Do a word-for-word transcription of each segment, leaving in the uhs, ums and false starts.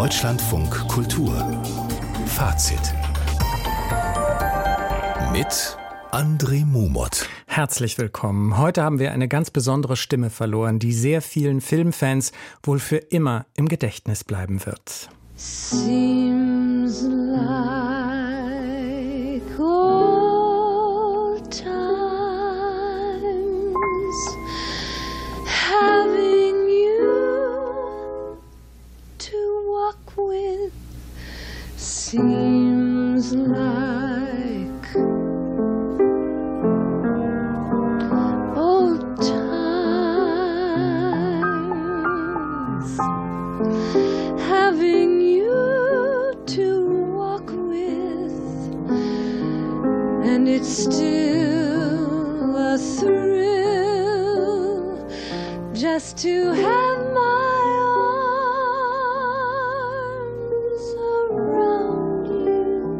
Deutschlandfunk Kultur Fazit mit André Mumot. Herzlich willkommen. Heute haben wir eine ganz besondere Stimme verloren, die sehr vielen Filmfans wohl für immer im Gedächtnis bleiben wird. Seems like old times, having you to walk with. Seems like old times, having you to walk with, and it's still a thrill just to have my arms around you.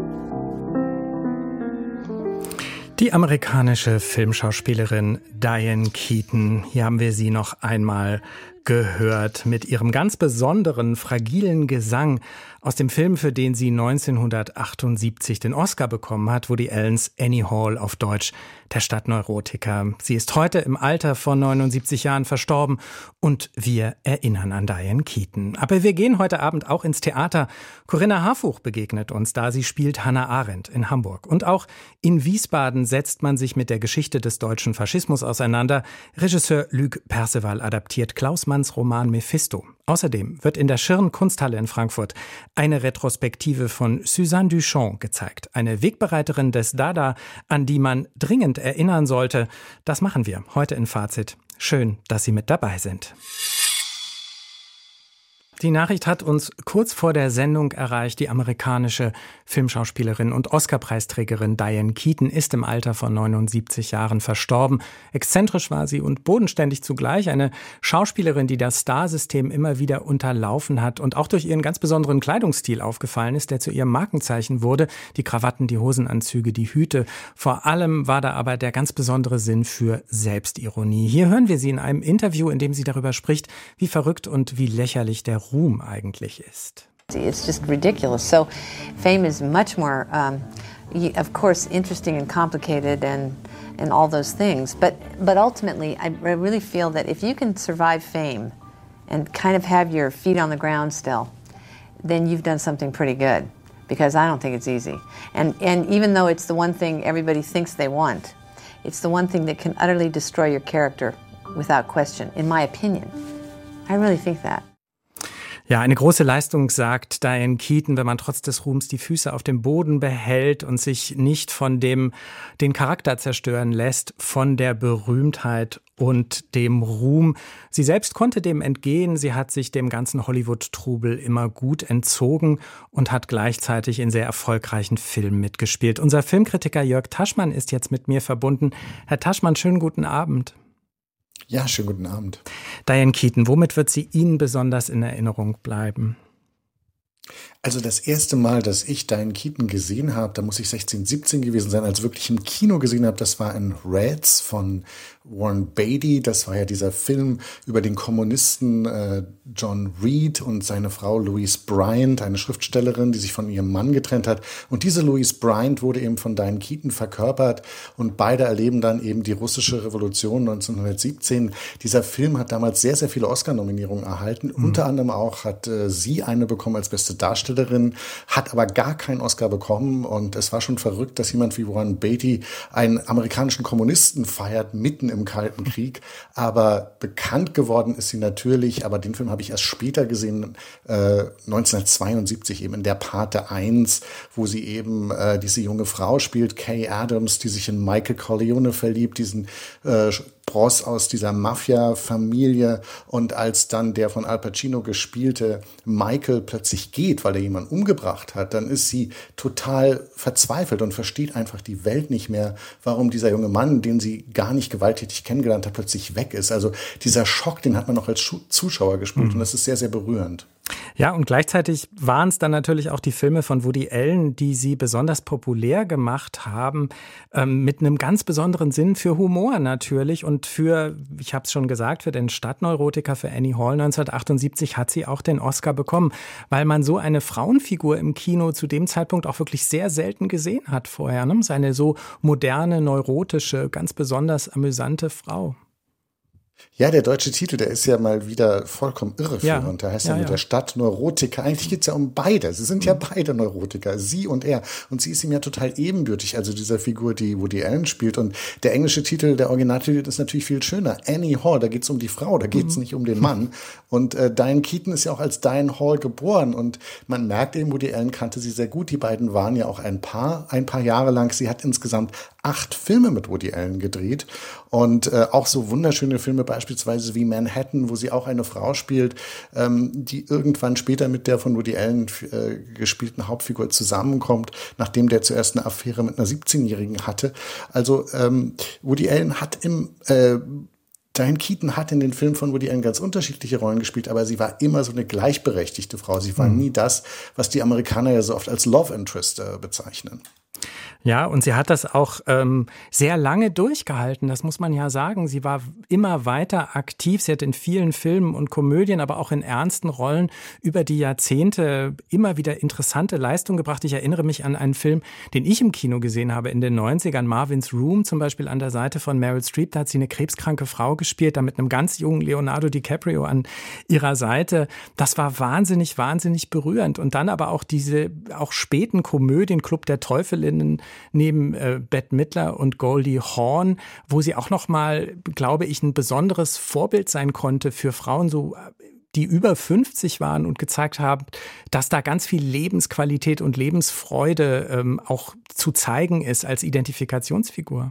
Die amerikanische Filmschauspielerin Diane Keaton, hier haben wir sie noch einmal gehört mit ihrem ganz besonderen, fragilen Gesang aus dem Film, für den sie neunzehnhundertachtundsiebzig den Oscar bekommen hat, Woody Allens Annie Hall, auf Deutsch der Stadtneurotiker. Sie ist heute im Alter von neunundsiebzig Jahren verstorben und wir erinnern an Diane Keaton. Aber wir gehen heute Abend auch ins Theater. Corinna Harfuch begegnet uns da. Sie spielt Hannah Arendt in Hamburg. Und auch in Wiesbaden setzt man sich mit der Geschichte des deutschen Faschismus auseinander. Regisseur Luc Perceval adaptiert Klaus Manns Roman Mephisto. Außerdem wird in der Schirn Kunsthalle in Frankfurt eine Retrospektive von Suzanne Duchamp gezeigt. Eine Wegbereiterin des Dada, an die man dringend erinnern sollte. Das machen wir heute in Fazit. Schön, dass Sie mit dabei sind. Die Nachricht hat uns kurz vor der Sendung erreicht. Die amerikanische Filmschauspielerin und Oscarpreisträgerin Diane Keaton ist im Alter von neunundsiebzig Jahren verstorben. Exzentrisch war sie und bodenständig zugleich. Eine Schauspielerin, die das Starsystem immer wieder unterlaufen hat und auch durch ihren ganz besonderen Kleidungsstil aufgefallen ist, der zu ihrem Markenzeichen wurde. Die Krawatten, die Hosenanzüge, die Hüte. Vor allem war da aber der ganz besondere Sinn für Selbstironie. Hier hören wir sie in einem Interview, in dem sie darüber spricht, wie verrückt und wie lächerlich der Ruhm eigentlich ist. It's just ridiculous. So fame is much more, um, of course, interesting and complicated and and all those things. But but ultimately, I really feel that if you can survive fame and kind of have your feet on the ground still, then you've done something pretty good. Because I don't think it's easy. And and even though it's the one thing everybody thinks they want, it's the one thing that can utterly destroy your character without question, in my opinion. I really think that. Ja, eine große Leistung, sagt Diane Keaton, wenn man trotz des Ruhms die Füße auf dem Boden behält und sich nicht von dem, den Charakter zerstören lässt, von der Berühmtheit und dem Ruhm. Sie selbst konnte dem entgehen. Sie hat sich dem ganzen Hollywood-Trubel immer gut entzogen und hat gleichzeitig in sehr erfolgreichen Filmen mitgespielt. Unser Filmkritiker Jörg Taschmann ist jetzt mit mir verbunden. Herr Taschmann, schönen guten Abend. Ja, schönen guten Abend. Diane Keaton, womit wird sie Ihnen besonders in Erinnerung bleiben? Also das erste Mal, dass ich Diane Keaton gesehen habe, da muss ich sechzehn, siebzehn gewesen sein, als ich wirklich im Kino gesehen habe, das war in Reds von Warren Beatty. Das war ja dieser Film über den Kommunisten äh, John Reed und seine Frau Louise Bryant, eine Schriftstellerin, die sich von ihrem Mann getrennt hat. Und diese Louise Bryant wurde eben von Diane Keaton verkörpert und beide erleben dann eben die russische Revolution neunzehnhundertsiebzehn. Dieser Film hat damals sehr, sehr viele Oscar-Nominierungen erhalten. Mhm. Unter anderem auch hat äh, sie eine bekommen als beste Darstellerin, hat aber gar keinen Oscar bekommen. Und es war schon verrückt, dass jemand wie Warren Beatty einen amerikanischen Kommunisten feiert, mitten im Kalten Krieg. Aber bekannt geworden ist sie natürlich, aber den Film habe ich erst später gesehen, äh, neunzehnhundertzweiundsiebzig eben in Der Pate eins, wo sie eben äh, diese junge Frau spielt, Kay Adams, die sich in Michael Corleone verliebt, diesen äh, Boss aus dieser Mafia-Familie. Und als dann der von Al Pacino gespielte Michael plötzlich geht, weil er jemanden umgebracht hat, dann ist sie total verzweifelt und versteht einfach die Welt nicht mehr, warum dieser junge Mann, den sie gar nicht gewalttätig kennengelernt hat, plötzlich weg ist. Also dieser Schock, den hat man noch als Zuschauer gespürt, mhm. und das ist sehr, sehr berührend. Ja, und gleichzeitig waren es dann natürlich auch die Filme von Woody Allen, die sie besonders populär gemacht haben, ähm, mit einem ganz besonderen Sinn für Humor natürlich und für, ich habe es schon gesagt, für den Stadtneurotiker, für Annie Hall neunzehnhundertachtundsiebzig hat sie auch den Oscar bekommen, weil man so eine Frauenfigur im Kino zu dem Zeitpunkt auch wirklich sehr selten gesehen hat vorher. Ne? Eine so moderne, neurotische, ganz besonders amüsante Frau. Ja, der deutsche Titel, der ist ja mal wieder vollkommen irreführend. Ja. Der heißt ja, ja mit ja. der Stadtneurotiker. Eigentlich geht's ja um beide. Sie sind ja beide Neurotiker, sie und er. Und sie ist ihm ja total ebenbürtig, also dieser Figur, die Woody Allen spielt. Und der englische Titel, der Originaltitel ist natürlich viel schöner. Annie Hall, da geht's um die Frau, da geht's mhm. nicht um den Mann. Und äh, Diane Keaton ist ja auch als Diane Hall geboren. Und man merkt eben, Woody Allen kannte sie sehr gut. Die beiden waren ja auch ein Paar, ein paar Jahre lang. Sie hat insgesamt acht Filme mit Woody Allen gedreht. Und äh, auch so wunderschöne Filme, beispielsweise wie Manhattan, wo sie auch eine Frau spielt, ähm, die irgendwann später mit der von Woody Allen äh, gespielten Hauptfigur zusammenkommt, nachdem der zuerst eine Affäre mit einer siebzehnjährigen hatte. Also ähm, Woody Allen hat im äh, Diane Keaton hat in den Filmen von Woody Allen ganz unterschiedliche Rollen gespielt, aber sie war immer so eine gleichberechtigte Frau. Sie war mhm. nie das, was die Amerikaner ja so oft als Love Interest äh, bezeichnen. Ja, und sie hat das auch ähm, sehr lange durchgehalten, das muss man ja sagen. Sie war immer weiter aktiv. Sie hat in vielen Filmen und Komödien, aber auch in ernsten Rollen über die Jahrzehnte immer wieder interessante Leistungen gebracht. Ich erinnere mich an einen Film, den ich im Kino gesehen habe in den neunzigern, Marvin's Room, zum Beispiel an der Seite von Meryl Streep. Da hat sie eine krebskranke Frau gespielt, da mit einem ganz jungen Leonardo DiCaprio an ihrer Seite. Das war wahnsinnig, wahnsinnig berührend. Und dann aber auch diese auch späten Komödien, Club der Teufelinnen, neben äh, Bette Midler und Goldie Hawn, wo sie auch noch mal, glaube ich, ein besonderes Vorbild sein konnte für Frauen, so die über fünfzig waren und gezeigt haben, dass da ganz viel Lebensqualität und Lebensfreude ähm, auch zu zeigen ist als Identifikationsfigur.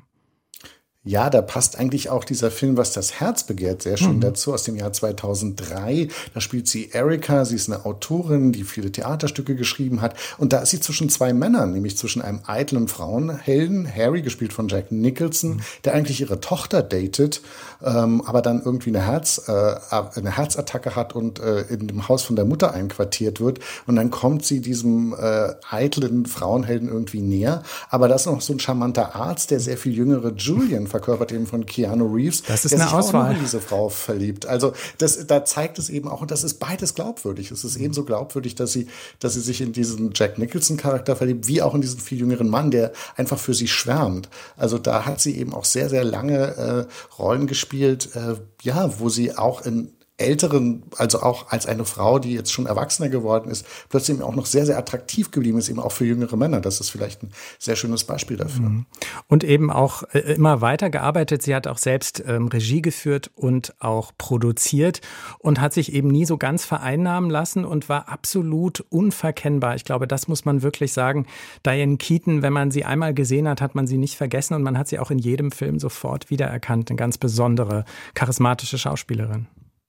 Ja, da passt eigentlich auch dieser Film, was das Herz begehrt, sehr schön mhm. dazu, aus dem Jahr zweitausenddrei. Da spielt sie Erika, sie ist eine Autorin, die viele Theaterstücke geschrieben hat. Und da ist sie zwischen zwei Männern, nämlich zwischen einem eitlen Frauenhelden, Harry, gespielt von Jack Nicholson, mhm. der eigentlich ihre Tochter datet, ähm, aber dann irgendwie eine, Herz, äh, eine Herzattacke hat und äh, in dem Haus von der Mutter einquartiert wird. Und dann kommt sie diesem äh, eitlen Frauenhelden irgendwie näher. Aber da ist noch so ein charmanter Arzt, der sehr viel jüngere Julian verkörpert, eben von Keanu Reeves, das ist der eine sich Auswahl. auch noch in diese Frau verliebt. Also das, da zeigt es eben auch, und das ist beides glaubwürdig. Es ist ebenso glaubwürdig, dass sie, dass sie sich in diesen Jack Nicholson-Charakter verliebt, wie auch in diesen viel jüngeren Mann, der einfach für sie schwärmt. Also da hat sie eben auch sehr, sehr lange äh, Rollen gespielt, äh, ja, wo sie auch in älteren, also auch als eine Frau, die jetzt schon erwachsener geworden ist, plötzlich auch noch sehr, sehr attraktiv geblieben ist, eben auch für jüngere Männer. Das ist vielleicht ein sehr schönes Beispiel dafür. Und eben auch äh, immer weiter gearbeitet. Sie hat auch selbst ähm, Regie geführt und auch produziert und hat sich eben nie so ganz vereinnahmen lassen und war absolut unverkennbar. Ich glaube, das muss man wirklich sagen. Diane Keaton, wenn man sie einmal gesehen hat, hat man sie nicht vergessen und man hat sie auch in jedem Film sofort wiedererkannt. Eine ganz besondere, charismatische Schauspielerin.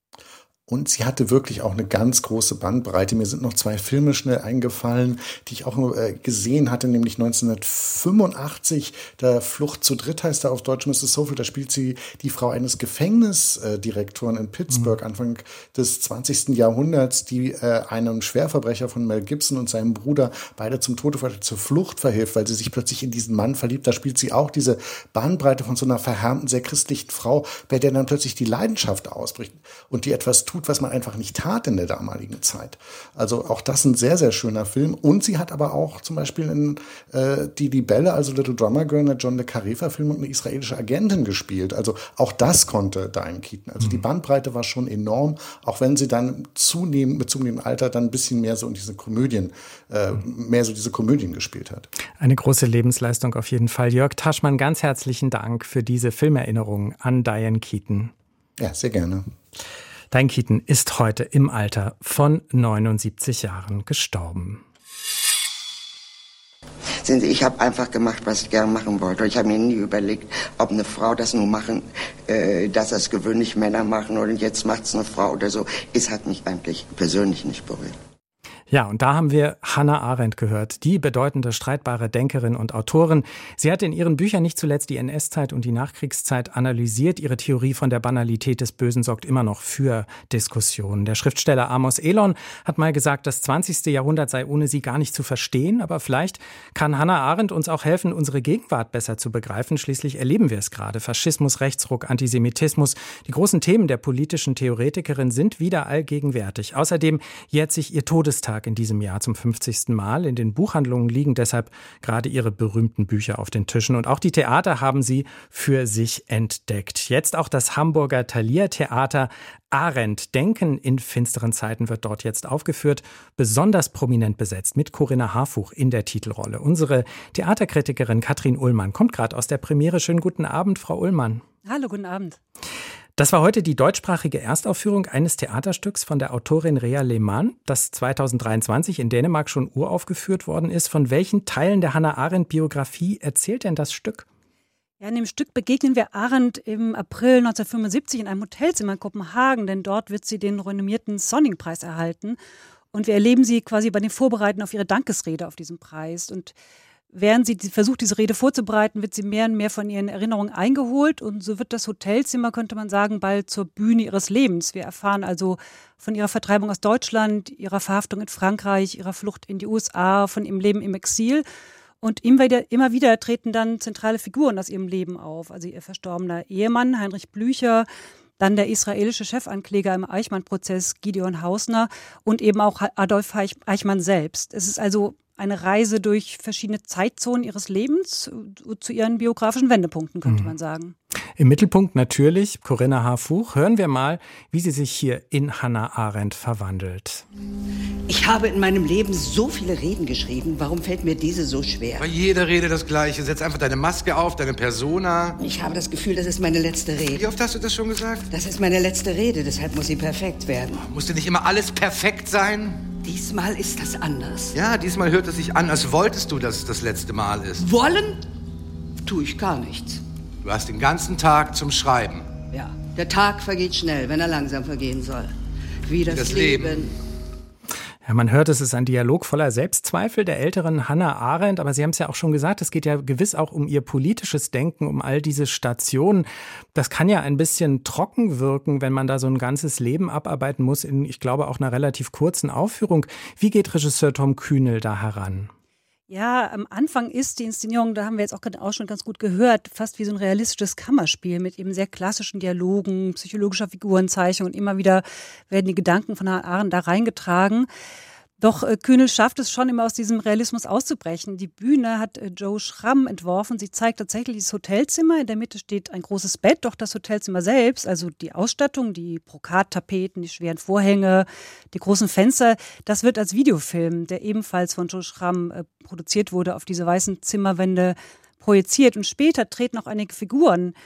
Und sie hatte wirklich auch eine ganz große Bandbreite. Mir sind noch zwei Filme schnell eingefallen, die ich auch äh, gesehen hatte, nämlich neunzehnhundertfünfundachtzig, der Flucht zu dritt heißt er auf Deutsch, Misses Sophie. Da spielt sie die Frau eines Gefängnisdirektoren in Pittsburgh, mhm. Anfang des zwanzigsten Jahrhunderts, die äh, einem Schwerverbrecher von Mel Gibson und seinem Bruder beide zum Tode verurteilt, zur Flucht verhilft, weil sie sich plötzlich in diesen Mann verliebt. Da spielt sie auch diese Bandbreite von so einer verhärmten, sehr christlichen Frau, bei der dann plötzlich die Leidenschaft ausbricht und die etwas tut, was man einfach nicht tat in der damaligen Zeit. Also auch das ein sehr, sehr schöner Film. Und sie hat aber auch zum Beispiel in äh, Die Libelle, also Little Drummer Girl, eine John le Carré-Verfilmung, eine israelische Agentin gespielt. Also auch das konnte Diane Keaton. Also mhm. die Bandbreite war schon enorm, auch wenn sie dann zunehmend, mit zunehmendem Alter dann ein bisschen mehr so in diese Komödien, äh, mhm. mehr so diese Komödien gespielt hat. Eine große Lebensleistung auf jeden Fall. Jörg Taschmann, ganz herzlichen Dank für diese Filmerinnerungen an Diane Keaton. Ja, sehr gerne. Diane Keaton ist heute im Alter von neunundsiebzig Jahren gestorben. Sehen Sie, ich habe einfach gemacht, was ich gerne machen wollte. Ich habe mir nie überlegt, ob eine Frau das nur machen, äh, dass das gewöhnlich Männer machen oder jetzt macht es eine Frau oder so. Es hat mich eigentlich persönlich nicht berührt. Ja, und da haben wir Hannah Arendt gehört, die bedeutende, streitbare Denkerin und Autorin. Sie hat in ihren Büchern nicht zuletzt die N S-Zeit und die Nachkriegszeit analysiert. Ihre Theorie von der Banalität des Bösen sorgt immer noch für Diskussionen. Der Schriftsteller Amos Elon hat mal gesagt, das zwanzigste Jahrhundert sei ohne sie gar nicht zu verstehen. Aber vielleicht kann Hannah Arendt uns auch helfen, unsere Gegenwart besser zu begreifen. Schließlich erleben wir es gerade. Faschismus, Rechtsruck, Antisemitismus. Die großen Themen der politischen Theoretikerin sind wieder allgegenwärtig. Außerdem jährt sich ihr Todestag in diesem Jahr zum fünfzigsten Mal. In den Buchhandlungen liegen deshalb gerade ihre berühmten Bücher auf den Tischen. Und auch die Theater haben sie für sich entdeckt. Jetzt auch das Hamburger Thalia-Theater. Arendt, Denken in finsteren Zeiten wird dort jetzt aufgeführt. Besonders prominent besetzt mit Corinna Harfuch in der Titelrolle. Unsere Theaterkritikerin Katrin Ullmann kommt gerade aus der Premiere. Schönen guten Abend, Frau Ullmann. Hallo, guten Abend. Das war heute die deutschsprachige Erstaufführung eines Theaterstücks von der Autorin Rea Lehmann, das zweitausenddreiundzwanzig in Dänemark schon uraufgeführt worden ist. Von welchen Teilen der Hannah-Arendt-Biografie erzählt denn das Stück? Ja, in dem Stück begegnen wir Arendt im April neunzehnhundertfünfundsiebzig in einem Hotelzimmer in Kopenhagen, denn dort wird sie den renommierten Sonning-Preis erhalten. Und wir erleben sie quasi bei den Vorbereiten auf ihre Dankesrede auf diesen Preis. Und während sie versucht, diese Rede vorzubereiten, wird sie mehr und mehr von ihren Erinnerungen eingeholt. Und so wird das Hotelzimmer, könnte man sagen, bald zur Bühne ihres Lebens. Wir erfahren also von ihrer Vertreibung aus Deutschland, ihrer Verhaftung in Frankreich, ihrer Flucht in die U S A, von ihrem Leben im Exil. Und immer wieder, immer wieder treten dann zentrale Figuren aus ihrem Leben auf. Also ihr verstorbener Ehemann, Heinrich Blücher, dann der israelische Chefankläger im Eichmann-Prozess, Gideon Hausner, und eben auch Adolf Eichmann selbst. Es ist also eine Reise durch verschiedene Zeitzonen ihres Lebens zu ihren biografischen Wendepunkten, könnte mhm. man sagen. Im Mittelpunkt natürlich Corinna Harfuch. Hören wir mal, wie sie sich hier in Hannah Arendt verwandelt. Ich habe in meinem Leben so viele Reden geschrieben. Warum fällt mir diese so schwer? Bei jeder Rede das Gleiche. Setz einfach deine Maske auf, deine Persona. Ich habe das Gefühl, das ist meine letzte Rede. Wie oft hast du das schon gesagt? Das ist meine letzte Rede, deshalb muss sie perfekt werden. Muss dir nicht immer alles perfekt sein? Diesmal ist das anders. Ja, diesmal hört es sich an, als wolltest du, dass es das letzte Mal ist. Wollen? Tue ich gar nichts. Du hast den ganzen Tag zum Schreiben. Ja, der Tag vergeht schnell, wenn er langsam vergehen soll. Wie das, das Leben. Leben. Ja, man hört, es ist ein Dialog voller Selbstzweifel der älteren Hannah Arendt, aber Sie haben es ja auch schon gesagt, es geht ja gewiss auch um ihr politisches Denken, um all diese Stationen. Das kann ja ein bisschen trocken wirken, wenn man da so ein ganzes Leben abarbeiten muss in, ich glaube, auch einer relativ kurzen Aufführung. Wie geht Regisseur Tom Kühnel da heran? Ja, am Anfang ist die Inszenierung, da haben wir jetzt auch, auch schon ganz gut gehört, fast wie so ein realistisches Kammerspiel mit eben sehr klassischen Dialogen, psychologischer Figurenzeichnung, und immer wieder werden die Gedanken von Hannah Arendt da reingetragen. Doch äh, Kühnel schafft es schon immer aus diesem Realismus auszubrechen. Die Bühne hat äh, Joe Schramm entworfen. Sie zeigt tatsächlich dieses Hotelzimmer. In der Mitte steht ein großes Bett, doch das Hotelzimmer selbst, also die Ausstattung, die Brokattapeten, die schweren Vorhänge, die großen Fenster, das wird als Videofilm, der ebenfalls von Joe Schramm äh, produziert wurde, auf diese weißen Zimmerwände projiziert. Und später treten auch einige Figuren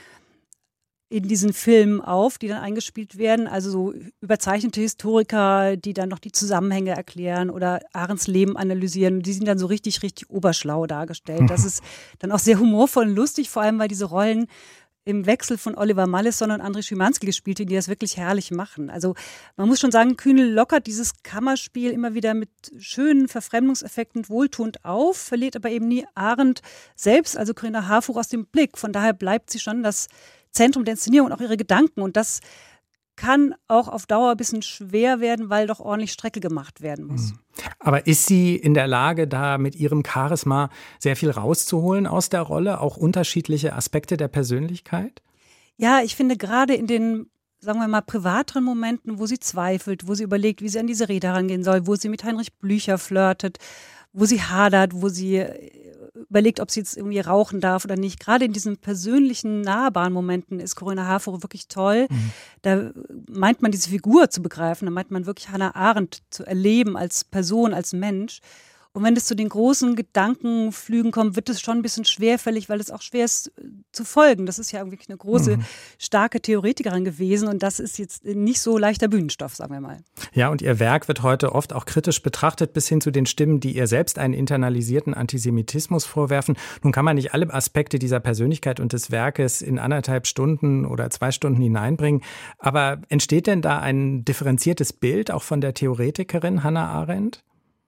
in diesen Filmen auf, die dann eingespielt werden, also so überzeichnete Historiker, die dann noch die Zusammenhänge erklären oder Arendts Leben analysieren. Die sind dann so richtig, richtig oberschlau dargestellt. Das ist dann auch sehr humorvoll und lustig, vor allem, weil diese Rollen im Wechsel von Oliver Malleson und André Schimanski gespielt werden, die das wirklich herrlich machen. Also man muss schon sagen, Kühnel lockert dieses Kammerspiel immer wieder mit schönen Verfremdungseffekten wohltuend auf, verliert aber eben nie Arendt selbst, also Corinna Harfuch, aus dem Blick. Von daher bleibt sie schon das Zentrum der Inszenierung und auch ihre Gedanken. Und das kann auch auf Dauer ein bisschen schwer werden, weil doch ordentlich Strecke gemacht werden muss. Aber ist sie in der Lage, da mit ihrem Charisma sehr viel rauszuholen aus der Rolle, auch unterschiedliche Aspekte der Persönlichkeit? Ja, ich finde gerade in den, sagen wir mal, privateren Momenten, wo sie zweifelt, wo sie überlegt, wie sie an diese Rede herangehen soll, wo sie mit Heinrich Blücher flirtet, wo sie hadert, wo sie überlegt, ob sie jetzt irgendwie rauchen darf oder nicht. Gerade in diesen persönlichen, nahbaren Momenten ist Corinna Harfuch wirklich toll. Mhm. Da meint man, diese Figur zu begreifen, da meint man wirklich Hannah Arendt zu erleben als Person, als Mensch. Und wenn es zu den großen Gedankenflügen kommt, wird es schon ein bisschen schwerfällig, weil es auch schwer ist zu folgen. Das ist ja irgendwie eine große, mhm. starke Theoretikerin gewesen und das ist jetzt nicht so leichter Bühnenstoff, sagen wir mal. Ja, und ihr Werk wird heute oft auch kritisch betrachtet, bis hin zu den Stimmen, die ihr selbst einen internalisierten Antisemitismus vorwerfen. Nun kann man nicht alle Aspekte dieser Persönlichkeit und des Werkes in anderthalb Stunden oder zwei Stunden hineinbringen, aber entsteht denn da ein differenziertes Bild auch von der Theoretikerin Hannah Arendt?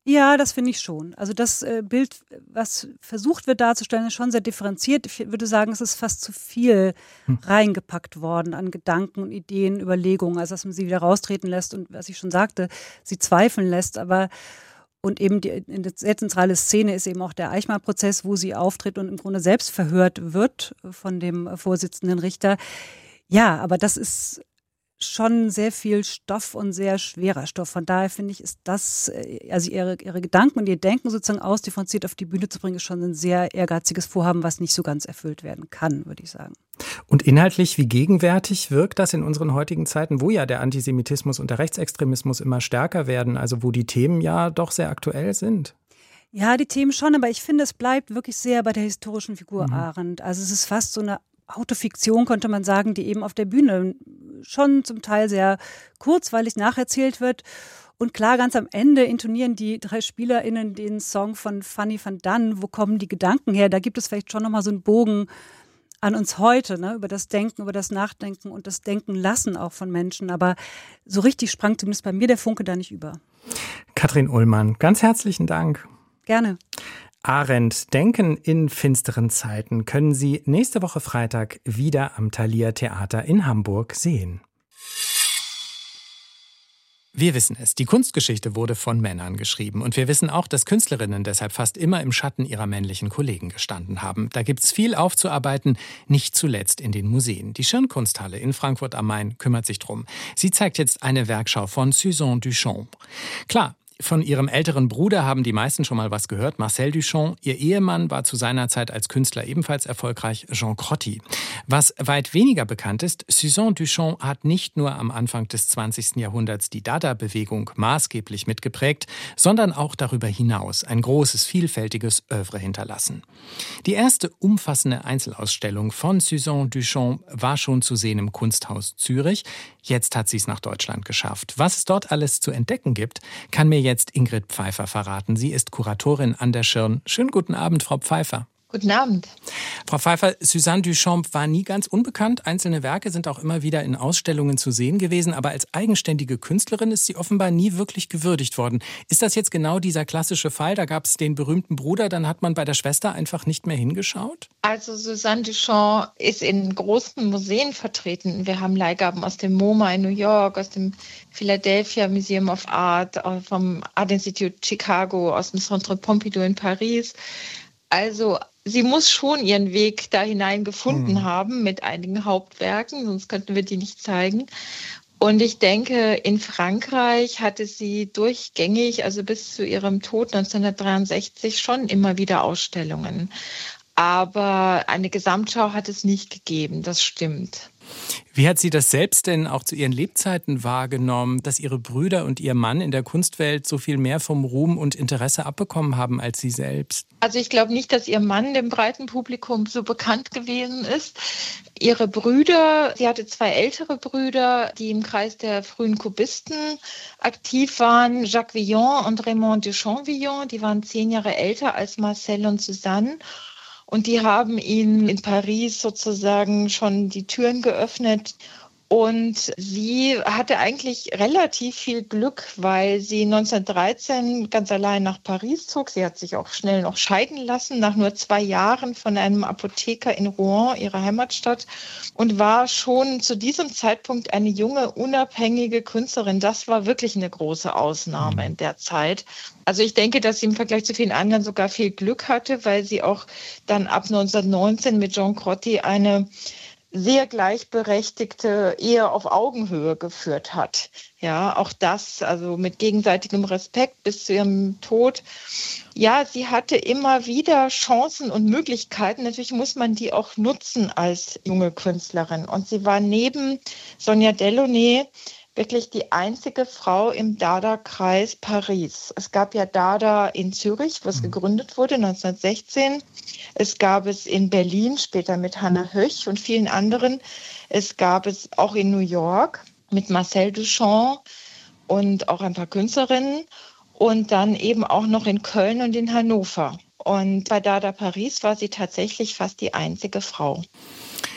Ja, das finde ich schon. Also das äh, Bild, was versucht wird darzustellen, ist schon sehr differenziert. Ich würde sagen, es ist fast zu viel hm. reingepackt worden an Gedanken und Ideen, Überlegungen, also dass man sie wieder raustreten lässt und, was ich schon sagte, sie zweifeln lässt. Aber und eben die eine sehr zentrale Szene ist eben auch der Eichmann-Prozess, wo sie auftritt und im Grunde selbst verhört wird von dem Vorsitzenden Richter. Ja, aber das ist schon sehr viel Stoff und sehr schwerer Stoff. Von daher finde ich, ist das, also ihre, ihre Gedanken und ihr Denken sozusagen ausdifferenziert auf die Bühne zu bringen, ist schon ein sehr ehrgeiziges Vorhaben, was nicht so ganz erfüllt werden kann, würde ich sagen. Und inhaltlich, wie gegenwärtig wirkt das in unseren heutigen Zeiten, wo ja der Antisemitismus und der Rechtsextremismus immer stärker werden, also wo die Themen ja doch sehr aktuell sind? Ja, die Themen schon, aber ich finde, es bleibt wirklich sehr bei der historischen Figur mhm. Arendt. Also es ist fast so eine Autofiktion, könnte man sagen, die eben auf der Bühne schon zum Teil sehr kurzweilig nacherzählt wird. Und klar, ganz am Ende intonieren die drei SpielerInnen den Song von Fanny van Dann, wo kommen die Gedanken her? Da gibt es vielleicht schon nochmal so einen Bogen an uns heute, ne? Über das Denken, über das Nachdenken und das Denken lassen auch von Menschen. Aber so richtig sprang zumindest bei mir der Funke da nicht über. Katrin Ullmann, ganz herzlichen Dank. Gerne. Arendt, Denken in finsteren Zeiten können Sie nächste Woche Freitag wieder am Thalia Theater in Hamburg sehen. Wir wissen es, die Kunstgeschichte wurde von Männern geschrieben. Und wir wissen auch, dass Künstlerinnen deshalb fast immer im Schatten ihrer männlichen Kollegen gestanden haben. Da gibt's viel aufzuarbeiten, nicht zuletzt in den Museen. Die Schirnkunsthalle in Frankfurt am Main kümmert sich drum. Sie zeigt jetzt eine Werkschau von Suzanne Duchamp. Klar, von ihrem älteren Bruder haben die meisten schon mal was gehört, Marcel Duchamp. Ihr Ehemann war zu seiner Zeit als Künstler ebenfalls erfolgreich, Jean Crotti. Was weit weniger bekannt ist, Suzanne Duchamp hat nicht nur am Anfang des zwanzigsten Jahrhunderts die Dada-Bewegung maßgeblich mitgeprägt, sondern auch darüber hinaus ein großes, vielfältiges Œuvre hinterlassen. Die erste umfassende Einzelausstellung von Suzanne Duchamp war schon zu sehen im Kunsthaus Zürich. Jetzt hat sie es nach Deutschland geschafft. Was es dort alles zu entdecken gibt, kann mir jetzt Ingrid Pfeiffer verraten. Sie ist Kuratorin an der Schirn. Schönen guten Abend, Frau Pfeiffer. Guten Abend. Frau Pfeiffer, Suzanne Duchamp war nie ganz unbekannt. Einzelne Werke sind auch immer wieder in Ausstellungen zu sehen gewesen. Aber als eigenständige Künstlerin ist sie offenbar nie wirklich gewürdigt worden. Ist das jetzt genau dieser klassische Fall? Da gab es den berühmten Bruder, dann hat man bei der Schwester einfach nicht mehr hingeschaut? Also Suzanne Duchamp ist in großen Museen vertreten. Wir haben Leihgaben aus dem MoMA in New York, aus dem Philadelphia Museum of Art, vom Art Institute Chicago, aus dem Centre Pompidou in Paris. Also sie muss schon ihren Weg da hinein gefunden hm. haben mit einigen Hauptwerken, sonst könnten wir die nicht zeigen. Und ich denke, in Frankreich hatte sie durchgängig, also bis zu ihrem Tod neunzehnhundertdreiundsechzig, schon immer wieder Ausstellungen. Aber eine Gesamtschau hat es nicht gegeben, das stimmt. Wie hat sie das selbst denn auch zu ihren Lebzeiten wahrgenommen, dass ihre Brüder und ihr Mann in der Kunstwelt so viel mehr vom Ruhm und Interesse abbekommen haben als sie selbst? Also ich glaube nicht, dass ihr Mann dem breiten Publikum so bekannt gewesen ist. Ihre Brüder, sie hatte zwei ältere Brüder, die im Kreis der frühen Kubisten aktiv waren, Jacques Villon und Raymond Duchamp-Villon. Die waren zehn Jahre älter als Marcel und Suzanne. Und die haben ihnen in Paris sozusagen schon die Türen geöffnet. Und sie hatte eigentlich relativ viel Glück, weil sie neunzehnhundertdreizehn ganz allein nach Paris zog. Sie hat sich auch schnell noch scheiden lassen, nach nur zwei Jahren von einem Apotheker in Rouen, ihrer Heimatstadt, und war schon zu diesem Zeitpunkt eine junge, unabhängige Künstlerin. Das war wirklich eine große Ausnahme in der Zeit. Also ich denke, dass sie im Vergleich zu vielen anderen sogar viel Glück hatte, weil sie auch dann ab neunzehnhundertneunzehn mit Jean Crotti eine sehr gleichberechtigte Ehe auf Augenhöhe geführt hat. Ja, auch das, also mit gegenseitigem Respekt bis zu ihrem Tod. Ja, sie hatte immer wieder Chancen und Möglichkeiten. Natürlich muss man die auch nutzen als junge Künstlerin. Und sie war neben Sonia Delaunay wirklich die einzige Frau im Dada-Kreis Paris. Es gab ja Dada in Zürich, was gegründet wurde neunzehnhundertsechzehn. Es gab es in Berlin, später mit Hannah Höch und vielen anderen. Es gab es auch in New York mit Marcel Duchamp und auch ein paar Künstlerinnen. Und dann eben auch noch in Köln und in Hannover. Und bei Dada Paris war sie tatsächlich fast die einzige Frau.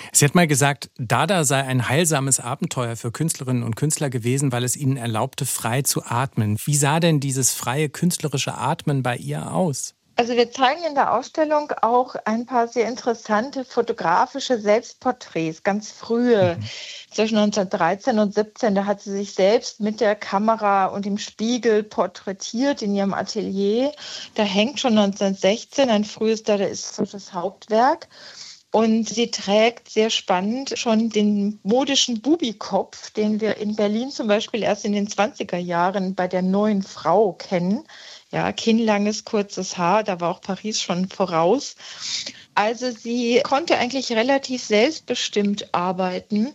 Sie hat mal gesagt, Dada sei ein heilsames Abenteuer für Künstlerinnen und Künstler gewesen, weil es ihnen erlaubte, frei zu atmen. Wie sah denn dieses freie künstlerische Atmen bei ihr aus? Also wir zeigen in der Ausstellung auch ein paar sehr interessante fotografische Selbstporträts, ganz frühe, mhm. zwischen neunzehnhundertdreizehn und siebzehn. Da hat sie sich selbst mit der Kamera und dem Spiegel porträtiert in ihrem Atelier. Da hängt schon neunzehnhundertsechzehn ein frühes dadaistisches Hauptwerk. Und sie trägt sehr spannend schon den modischen Bubikopf, den wir in Berlin zum Beispiel erst in den zwanziger Jahren bei der Neuen Frau kennen. Ja, kinnlanges, kurzes Haar, da war auch Paris schon voraus. Also sie konnte eigentlich relativ selbstbestimmt arbeiten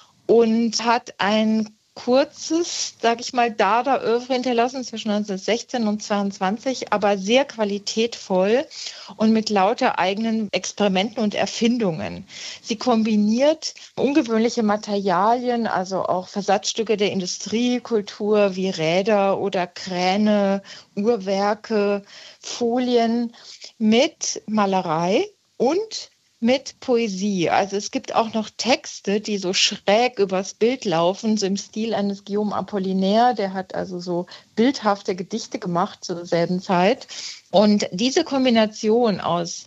und hat ein kurzes, sage ich mal, Dada-Œuvre hinterlassen zwischen neunzehnhundertsechzehn und zweiundzwanzig, aber sehr qualitätvoll und mit lauter eigenen Experimenten und Erfindungen. Sie kombiniert ungewöhnliche Materialien, also auch Versatzstücke der Industriekultur wie Räder oder Kräne, Uhrwerke, Folien mit Malerei und mit Poesie. Also es gibt auch noch Texte, die so schräg übers Bild laufen, so im Stil eines Guillaume Apollinaire. Der hat also so bildhafte Gedichte gemacht zur selben Zeit. Und diese Kombination aus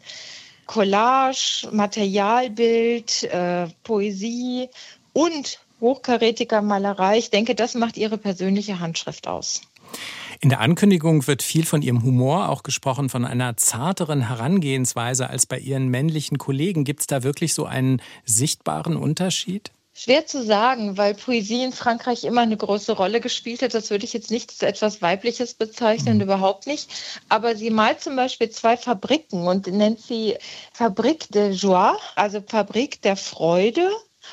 Collage, Materialbild, äh, Poesie und hochkarätiger Malerei, ich denke, das macht ihre persönliche Handschrift aus. In der Ankündigung wird viel von ihrem Humor auch gesprochen, von einer zarteren Herangehensweise als bei ihren männlichen Kollegen. Gibt es da wirklich so einen sichtbaren Unterschied? Schwer zu sagen, weil Poesie in Frankreich immer eine große Rolle gespielt hat. Das würde ich jetzt nicht als etwas Weibliches bezeichnen, mhm. überhaupt nicht. Aber sie malt zum Beispiel zwei Fabriken und nennt sie Fabrique de Joie, also Fabrik der Freude.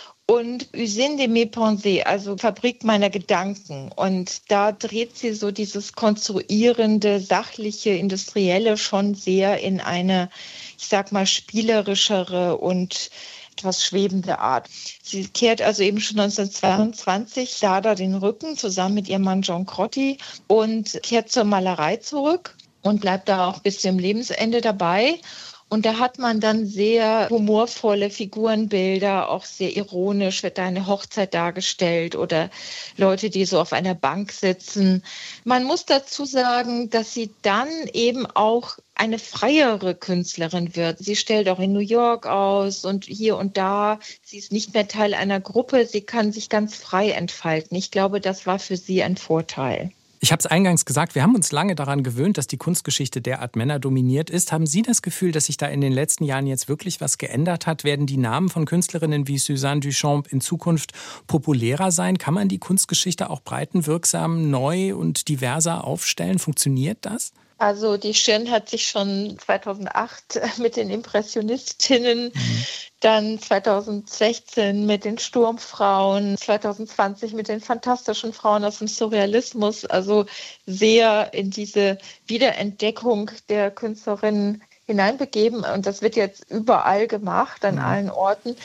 Und Usine de mes pensées, also Fabrik meiner Gedanken. Und da dreht sie so dieses konstruierende, sachliche, industrielle schon sehr in eine, ich sag mal, spielerischere und etwas schwebende Art. Sie kehrt also eben schon neunzehnhundertzweiundzwanzig Dada den Rücken, zusammen mit ihrem Mann John Crotty, und kehrt zur Malerei zurück und bleibt da auch bis zum Lebensende dabei. Und da hat man dann sehr humorvolle Figurenbilder, auch sehr ironisch wird da eine Hochzeit dargestellt oder Leute, die so auf einer Bank sitzen. Man muss dazu sagen, dass sie dann eben auch eine freiere Künstlerin wird. Sie stellt auch in New York aus und hier und da. Sie ist nicht mehr Teil einer Gruppe, sie kann sich ganz frei entfalten. Ich glaube, das war für sie ein Vorteil. Ich habe es eingangs gesagt, wir haben uns lange daran gewöhnt, dass die Kunstgeschichte derart männerdominiert ist. Haben Sie das Gefühl, dass sich da in den letzten Jahren jetzt wirklich was geändert hat? Werden die Namen von Künstlerinnen wie Suzanne Duchamp in Zukunft populärer sein? Kann man die Kunstgeschichte auch breitenwirksam neu und diverser aufstellen? Funktioniert das? Also die Stirn hat sich schon zweitausendacht mit den Impressionistinnen, mhm. dann zweitausendsechzehn mit den Sturmfrauen, zweitausendzwanzig mit den fantastischen Frauen aus dem Surrealismus, also sehr in diese Wiederentdeckung der Künstlerinnen hineinbegeben. Und das wird jetzt überall gemacht, an mhm. allen Orten.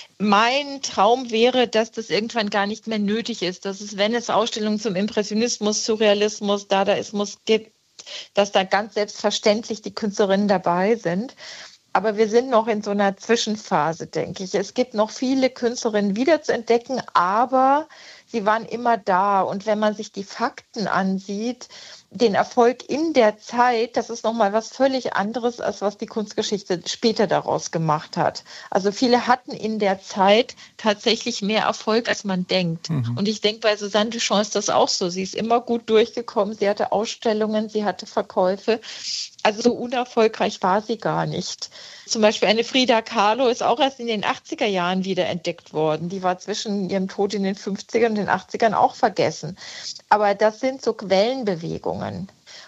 Mein Traum wäre, dass das irgendwann gar nicht mehr nötig ist, dass es, wenn es Ausstellungen zum Impressionismus, Surrealismus, Dadaismus gibt, dass da ganz selbstverständlich die Künstlerinnen dabei sind. Aber wir sind noch in so einer Zwischenphase, denke ich. Es gibt noch viele Künstlerinnen wiederzuentdecken, aber sie waren immer da. Und wenn man sich die Fakten ansieht, den Erfolg in der Zeit, das ist nochmal was völlig anderes, als was die Kunstgeschichte später daraus gemacht hat. Also viele hatten in der Zeit tatsächlich mehr Erfolg, als man denkt. Mhm. Und ich denke, bei Suzanne Duchamp ist das auch so. Sie ist immer gut durchgekommen, sie hatte Ausstellungen, sie hatte Verkäufe. Also so unerfolgreich war sie gar nicht. Zum Beispiel eine Frida Kahlo ist auch erst in den achtziger Jahren wieder entdeckt worden. Die war zwischen ihrem Tod in den fünfzigern und den achtzigern auch vergessen. Aber das sind so Quellenbewegungen.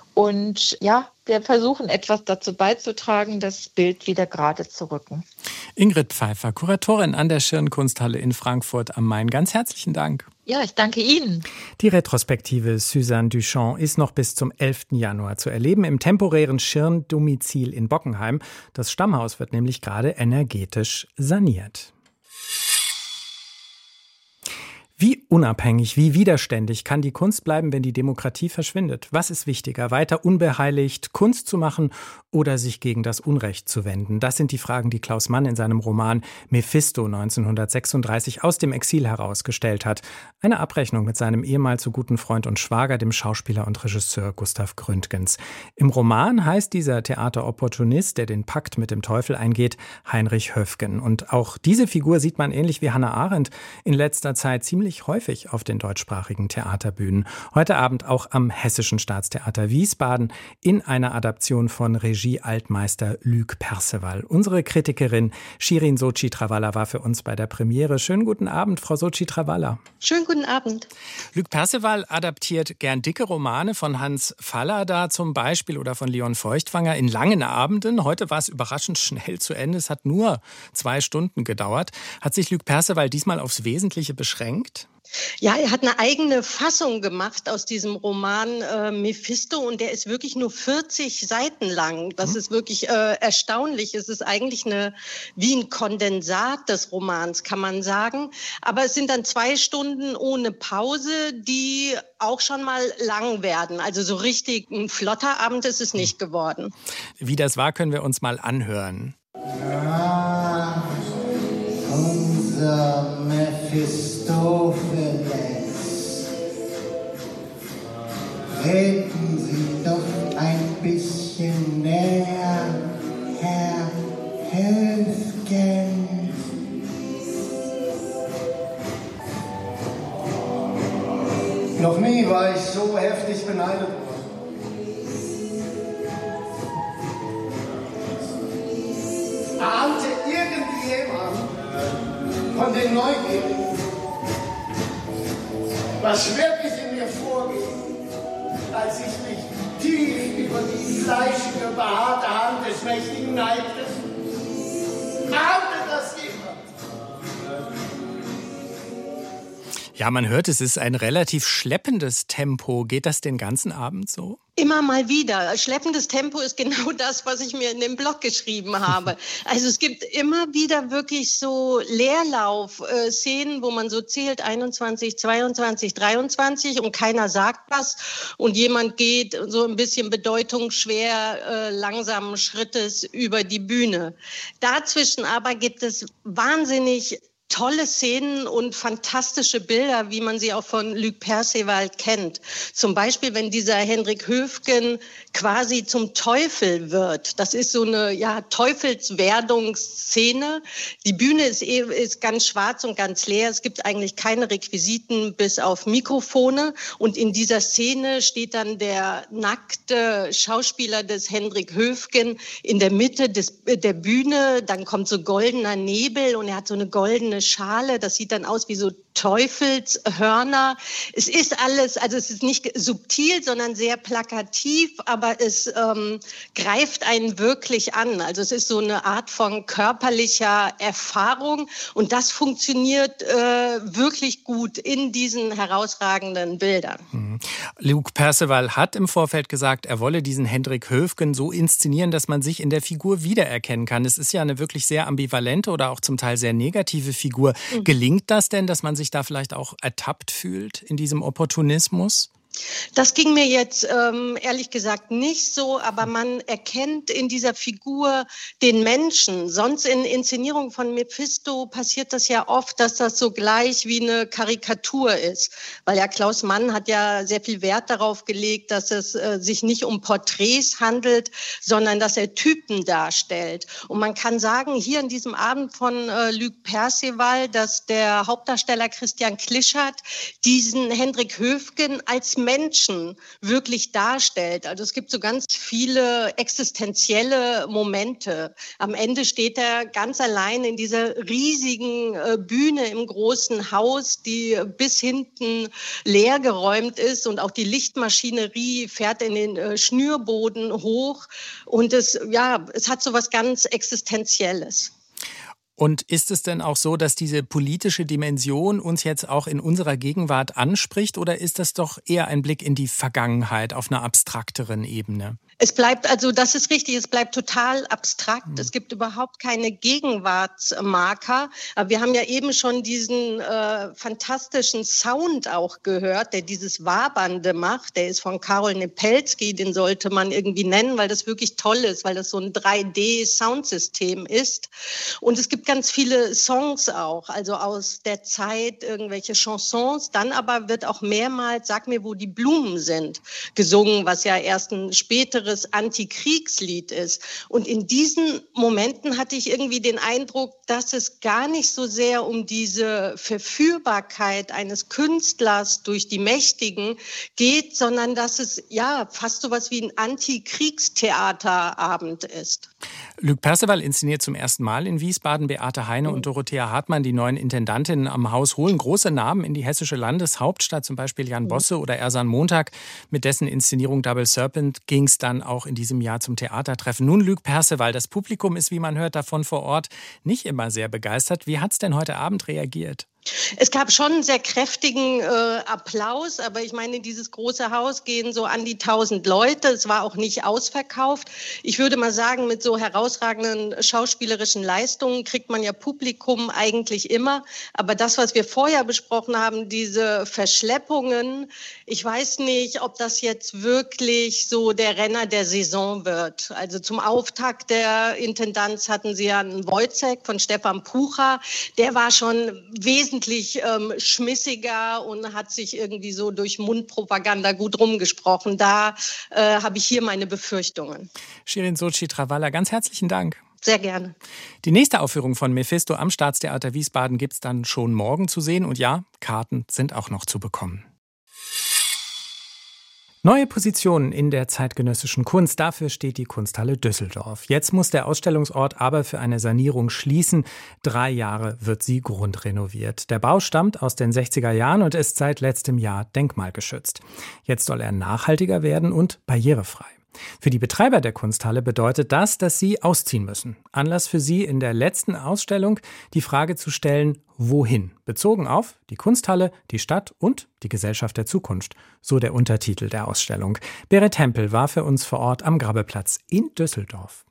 Und ja, wir versuchen etwas dazu beizutragen, das Bild wieder gerade zu rücken. Ingrid Pfeiffer, Kuratorin an der Schirn-Kunsthalle in Frankfurt am Main. Ganz herzlichen Dank. Ja, ich danke Ihnen. Die Retrospektive Suzanne Duchamp ist noch bis zum elften Januar zu erleben im temporären Schirn-Domizil in Bockenheim. Das Stammhaus wird nämlich gerade energetisch saniert. Wie unabhängig, wie widerständig kann die Kunst bleiben, wenn die Demokratie verschwindet? Was ist wichtiger, weiter unbeheiligt Kunst zu machen oder sich gegen das Unrecht zu wenden? Das sind die Fragen, die Klaus Mann in seinem Roman Mephisto neunzehnhundertsechsunddreißig aus dem Exil herausgestellt hat. Eine Abrechnung mit seinem ehemals so guten Freund und Schwager, dem Schauspieler und Regisseur Gustav Gründgens. Im Roman heißt dieser Theateropportunist, der den Pakt mit dem Teufel eingeht, Heinrich Höfgen. Und auch diese Figur sieht man ähnlich wie Hannah Arendt in letzter Zeit ziemlich häufig auf den deutschsprachigen Theaterbühnen. Heute Abend auch am Hessischen Staatstheater Wiesbaden in einer Adaption von Regie-Altmeister Luc Perceval. Unsere Kritikerin Shirin Sochi-Travalla war für uns bei der Premiere. Schönen guten Abend, Frau Sochi-Travalla. Schönen guten Abend. Luc Perceval adaptiert gern dicke Romane von Hans Fallada zum Beispiel oder von Leon Feuchtwanger in langen Abenden. Heute war es überraschend schnell zu Ende. Es hat nur zwei Stunden gedauert. Hat sich Luc Perceval diesmal aufs Wesentliche beschränkt? Ja, er hat eine eigene Fassung gemacht aus diesem Roman äh, Mephisto und der ist wirklich nur vierzig Seiten lang. Das mhm. ist wirklich äh, erstaunlich. Es ist eigentlich eine, wie ein Kondensat des Romans, kann man sagen. Aber es sind dann zwei Stunden ohne Pause, die auch schon mal lang werden. Also so richtig ein flotter Abend ist es nicht geworden. Wie das war, können wir uns mal anhören. Ja, unser Mephistopheles. Treten Sie doch ein bisschen näher, Herr Höfgen. Noch nie war ich so heftig beneidet worden. Ahnte irgendjemand von den Neugierigen, was wirklich in mir vorgeht, als ich mich tief über die fleischige, behaarte Hand des Mächtigen neigte? Ahnte das jemand? Ja, man hört, es ist ein relativ schleppendes Tempo. Geht das den ganzen Abend so? Immer mal wieder. Schleppendes Tempo ist genau das, was ich mir in dem Blog geschrieben habe. Also es gibt immer wieder wirklich so Leerlauf-Szenen, wo man so zählt einundzwanzig, zweiundzwanzig, dreiundzwanzig und keiner sagt was und jemand geht so ein bisschen bedeutungsschwer äh, langsamen Schrittes über die Bühne. Dazwischen aber gibt es wahnsinnig tolle Szenen und fantastische Bilder, wie man sie auch von Luc Perceval kennt. Zum Beispiel, wenn dieser Hendrik Höfgen quasi zum Teufel wird. Das ist so eine ja, Teufelswerdungsszene. Die Bühne ist, ist ganz schwarz und ganz leer. Es gibt eigentlich keine Requisiten bis auf Mikrofone. Und in dieser Szene steht dann der nackte Schauspieler des Hendrik Höfgen in der Mitte des, der Bühne. Dann kommt so goldener Nebel und er hat so eine goldene Schale, das sieht dann aus wie so Teufelshörner. Es ist alles, also es ist nicht subtil, sondern sehr plakativ, aber es ähm, greift einen wirklich an. Also es ist so eine Art von körperlicher Erfahrung und das funktioniert äh, wirklich gut in diesen herausragenden Bildern. Mhm. Luc Perceval hat im Vorfeld gesagt, er wolle diesen Hendrik Höfgen so inszenieren, dass man sich in der Figur wiedererkennen kann. Es ist ja eine wirklich sehr ambivalente oder auch zum Teil sehr negative Figur. Mhm. Gelingt das denn, dass man sich da vielleicht auch ertappt fühlt in diesem Opportunismus? Das ging mir jetzt ähm, ehrlich gesagt nicht so, aber man erkennt in dieser Figur den Menschen. Sonst in Inszenierungen von Mephisto passiert das ja oft, dass das so gleich wie eine Karikatur ist. Weil ja Klaus Mann hat ja sehr viel Wert darauf gelegt, dass es äh, sich nicht um Porträts handelt, sondern dass er Typen darstellt. Und man kann sagen, hier in diesem Abend von äh, Luc Perceval, dass der Hauptdarsteller Christian Klischert diesen Hendrik Höfgen als Menschen wirklich darstellt. Also es gibt so ganz viele existenzielle Momente. Am Ende steht er ganz allein in dieser riesigen äh, Bühne im großen Haus, die bis hinten leer geräumt ist und auch die Lichtmaschinerie fährt in den äh, Schnürboden hoch und es, ja, es hat so was ganz Existenzielles. Und ist es denn auch so, dass diese politische Dimension uns jetzt auch in unserer Gegenwart anspricht, oder ist das doch eher ein Blick in die Vergangenheit auf einer abstrakteren Ebene? Es bleibt, also das ist richtig, es bleibt total abstrakt. Mhm. Es gibt überhaupt keine Gegenwartsmarker. Aber wir haben ja eben schon diesen äh, fantastischen Sound auch gehört, der dieses Wabernde macht. Der ist von Karol Nepelski, den sollte man irgendwie nennen, weil das wirklich toll ist, weil das so ein drei D-Soundsystem ist. Und es gibt ganz viele Songs auch, also aus der Zeit, irgendwelche Chansons. Dann aber wird auch mehrmals "Sag mir, wo die Blumen sind" gesungen, was ja erst ein späteres Antikriegslied ist. Und in diesen Momenten hatte ich irgendwie den Eindruck, dass es gar nicht so sehr um diese Verführbarkeit eines Künstlers durch die Mächtigen geht, sondern dass es ja fast so was wie ein Antikriegstheaterabend ist. Luc Perceval inszeniert zum ersten Mal in Wiesbaden. Beate Heine und Dorothea Hartmann, die neuen Intendantinnen am Haus, holen große Namen in die hessische Landeshauptstadt, zum Beispiel Jan Bosse oder Ersan Montag. Mit dessen Inszenierung Double Serpent ging es dann auch in diesem Jahr zum Theatertreffen. Nun Luc Perceval, das Publikum ist, wie man hört, davon vor Ort nicht immer sehr begeistert. Wie hat es denn heute Abend reagiert? Es gab schon einen sehr kräftigen äh, Applaus, aber ich meine, in dieses große Haus gehen so an die tausend Leute. Es war auch nicht ausverkauft. Ich würde mal sagen, mit so herausragenden schauspielerischen Leistungen kriegt man ja Publikum eigentlich immer. Aber das, was wir vorher besprochen haben, diese Verschleppungen, ich weiß nicht, ob das jetzt wirklich so der Renner der Saison wird. Also zum Auftakt der Intendanz hatten sie ja einen Wojciech von Stefan Pucha. Der war schon wesentlich wesentlich ähm, schmissiger und hat sich irgendwie so durch Mundpropaganda gut rumgesprochen. Da äh, habe ich hier meine Befürchtungen. Shirin Sochi Travalla, ganz herzlichen Dank. Sehr gerne. Die nächste Aufführung von Mephisto am Staatstheater Wiesbaden gibt es dann schon morgen zu sehen. Und ja, Karten sind auch noch zu bekommen. Neue Positionen in der zeitgenössischen Kunst, dafür steht die Kunsthalle Düsseldorf. Jetzt muss der Ausstellungsort aber für eine Sanierung schließen. Drei Jahre wird sie grundrenoviert. Der Bau stammt aus den sechziger Jahren und ist seit letztem Jahr denkmalgeschützt. Jetzt soll er nachhaltiger werden und barrierefrei. Für die Betreiber der Kunsthalle bedeutet das, dass sie ausziehen müssen. Anlass für sie in der letzten Ausstellung, die Frage zu stellen, wohin? Bezogen auf die Kunsthalle, die Stadt und die Gesellschaft der Zukunft. So der Untertitel der Ausstellung. Berit Hempel war für uns vor Ort am Grabbeplatz in Düsseldorf.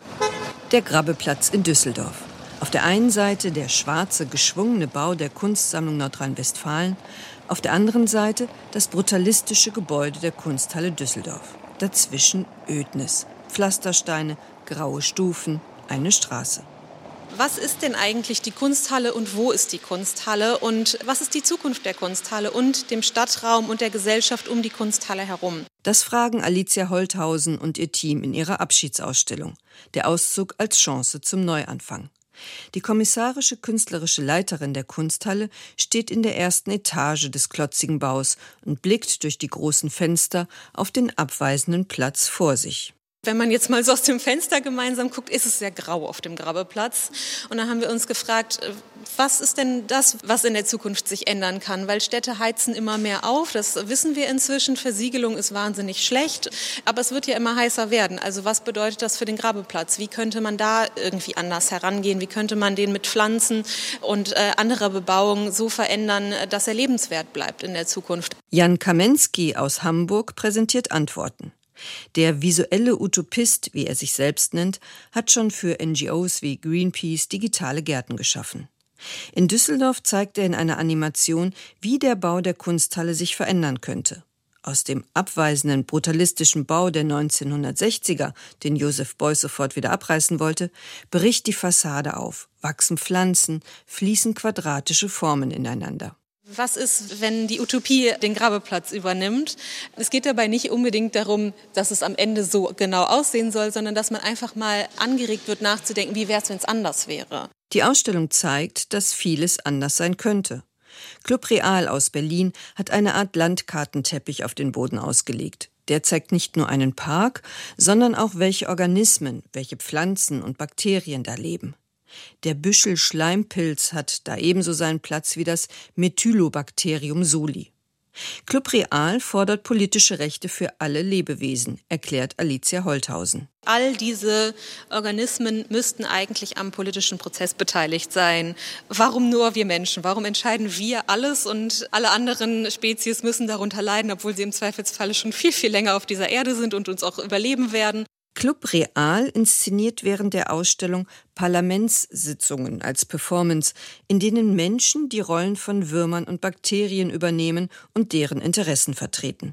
Der Grabbeplatz in Düsseldorf. Auf der einen Seite der schwarze, geschwungene Bau der Kunstsammlung Nordrhein-Westfalen, auf der anderen Seite das brutalistische Gebäude der Kunsthalle Düsseldorf. Dazwischen Ödnis, Pflastersteine, graue Stufen, eine Straße. Was ist denn eigentlich die Kunsthalle und wo ist die Kunsthalle und was ist die Zukunft der Kunsthalle und dem Stadtraum und der Gesellschaft um die Kunsthalle herum? Das fragen Alicia Holthausen und ihr Team in ihrer Abschiedsausstellung. Der Auszug als Chance zum Neuanfang. Die kommissarische künstlerische Leiterin der Kunsthalle steht in der ersten Etage des klotzigen Baus und blickt durch die großen Fenster auf den abweisenden Platz vor sich. Wenn man jetzt mal so aus dem Fenster gemeinsam guckt, ist es sehr grau auf dem Grabbeplatz. Und dann haben wir uns gefragt, was ist denn das, was in der Zukunft sich ändern kann? Weil Städte heizen immer mehr auf, das wissen wir inzwischen. Versiegelung ist wahnsinnig schlecht, aber es wird ja immer heißer werden. Also was bedeutet das für den Grabbeplatz? Wie könnte man da irgendwie anders herangehen? Wie könnte man den mit Pflanzen und äh, anderer Bebauung so verändern, dass er lebenswert bleibt in der Zukunft? Jan Kamensky aus Hamburg präsentiert Antworten. Der visuelle Utopist, wie er sich selbst nennt, hat schon für N G Os wie Greenpeace digitale Gärten geschaffen. In Düsseldorf zeigt er in einer Animation, wie der Bau der Kunsthalle sich verändern könnte. Aus dem abweisenden, brutalistischen Bau der neunzehnhundertsechziger, den Joseph Beuys sofort wieder abreißen wollte, bricht die Fassade auf, wachsen Pflanzen, fließen quadratische Formen ineinander. Was ist, wenn die Utopie den Grabbeplatz übernimmt? Es geht dabei nicht unbedingt darum, dass es am Ende so genau aussehen soll, sondern dass man einfach mal angeregt wird, nachzudenken, wie wäre es, wenn es anders wäre. Die Ausstellung zeigt, dass vieles anders sein könnte. Club Real aus Berlin hat eine Art Landkartenteppich auf den Boden ausgelegt. Der zeigt nicht nur einen Park, sondern auch, welche Organismen, welche Pflanzen und Bakterien da leben. Der Büschel-Schleimpilz hat da ebenso seinen Platz wie das Methylobacterium soli. Club Real fordert politische Rechte für alle Lebewesen, erklärt Alicia Holthausen. All diese Organismen müssten eigentlich am politischen Prozess beteiligt sein. Warum nur wir Menschen? Warum entscheiden wir alles und alle anderen Spezies müssen darunter leiden, obwohl sie im Zweifelsfalle schon viel, viel länger auf dieser Erde sind und uns auch überleben werden? Club Real inszeniert während der Ausstellung Parlamentssitzungen als Performance, in denen Menschen die Rollen von Würmern und Bakterien übernehmen und deren Interessen vertreten.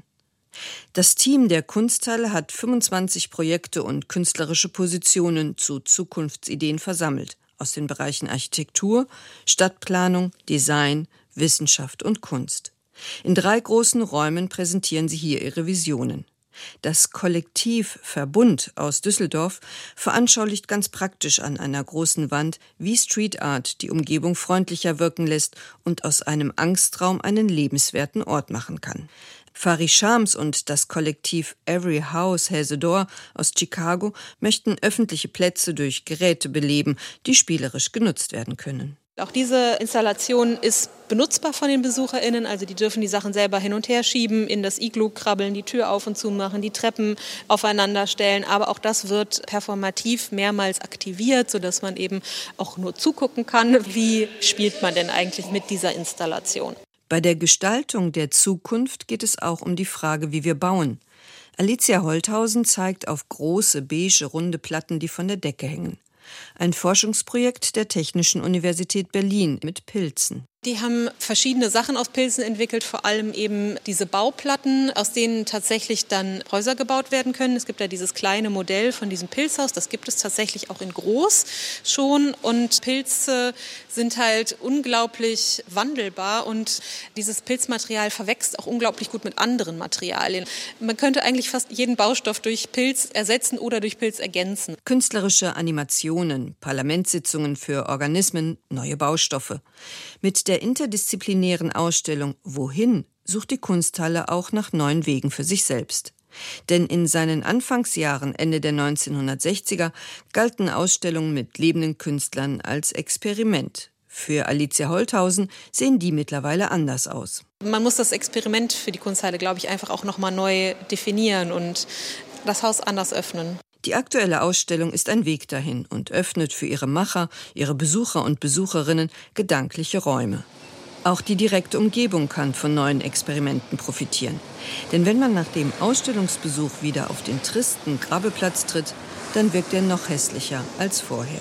Das Team der Kunsthalle hat fünfundzwanzig Projekte und künstlerische Positionen zu Zukunftsideen versammelt, aus den Bereichen Architektur, Stadtplanung, Design, Wissenschaft und Kunst. In drei großen Räumen präsentieren sie hier ihre Visionen. Das Kollektiv Verbund aus Düsseldorf veranschaulicht ganz praktisch an einer großen Wand, wie Street Art die Umgebung freundlicher wirken lässt und aus einem Angstraum einen lebenswerten Ort machen kann. Fari Shams und das Kollektiv Every House Has a Door aus Chicago möchten öffentliche Plätze durch Geräte beleben, die spielerisch genutzt werden können. Auch diese Installation ist benutzbar von den BesucherInnen, also die dürfen die Sachen selber hin und her schieben, in das Iglu krabbeln, die Tür auf und zu machen, die Treppen aufeinander stellen. Aber auch das wird performativ mehrmals aktiviert, sodass man eben auch nur zugucken kann, wie spielt man denn eigentlich mit dieser Installation. Bei der Gestaltung der Zukunft geht es auch um die Frage, wie wir bauen. Alicia Holthausen zeigt auf große, beige, runde Platten, die von der Decke hängen. Ein Forschungsprojekt der Technischen Universität Berlin mit Pilzen. Die haben verschiedene Sachen aus Pilzen entwickelt, vor allem eben diese Bauplatten, aus denen tatsächlich dann Häuser gebaut werden können. Es gibt ja dieses kleine Modell von diesem Pilzhaus, das gibt es tatsächlich auch in groß schon. Und Pilze sind halt unglaublich wandelbar und dieses Pilzmaterial verwächst auch unglaublich gut mit anderen Materialien. Man könnte eigentlich fast jeden Baustoff durch Pilz ersetzen oder durch Pilz ergänzen. Künstlerische Animationen, Parlamentssitzungen für Organismen, neue Baustoffe. Mit der interdisziplinären Ausstellung Wohin sucht die Kunsthalle auch nach neuen Wegen für sich selbst. Denn in seinen Anfangsjahren, Ende der neunzehnhundertsechziger, galten Ausstellungen mit lebenden Künstlern als Experiment. Für Alicia Holthausen sehen die mittlerweile anders aus. Man muss das Experiment für die Kunsthalle, glaube ich, einfach auch nochmal neu definieren und das Haus anders öffnen. Die aktuelle Ausstellung ist ein Weg dahin und öffnet für ihre Macher, ihre Besucher und Besucherinnen gedankliche Räume. Auch die direkte Umgebung kann von neuen Experimenten profitieren. Denn wenn man nach dem Ausstellungsbesuch wieder auf den tristen Grabeplatz tritt, dann wirkt er noch hässlicher als vorher.